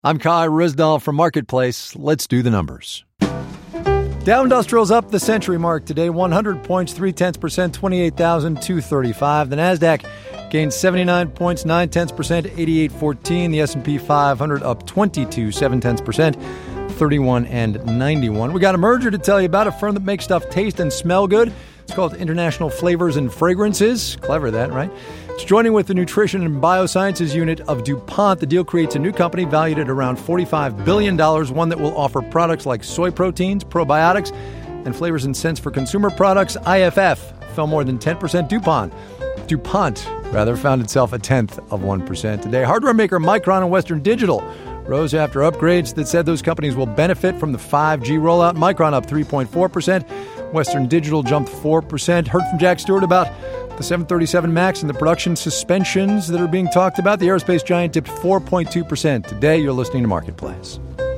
I'm Kai Rizdal from Marketplace. Let's do the numbers. Dow Industrial's up the century mark today, 100 points, 0.3%, 28,235. The Nasdaq gained 79 points, 0.9%, 88.14. The S&P 500 up 22, 0.7%, 31 and 91. We got a merger to tell you about, a firm that makes stuff taste and smell good. It's called International Flavors and Fragrances. Clever that, right? It's joining with the Nutrition and Biosciences unit of DuPont. The deal creates a new company valued at around $45 billion, one that will offer products like soy proteins, probiotics, and flavors and scents for consumer products. IFF fell more than 10%. DuPont found itself 0.1% today. Hardware maker Micron and Western Digital rose after upgrades that said those companies will benefit from the 5G rollout. Micron up 3.4%. Western Digital jumped 4%. Heard from Jack Stewart about the 737 MAX and the production suspensions that are being talked about. The aerospace giant dipped 4.2% today. You're listening to Marketplace.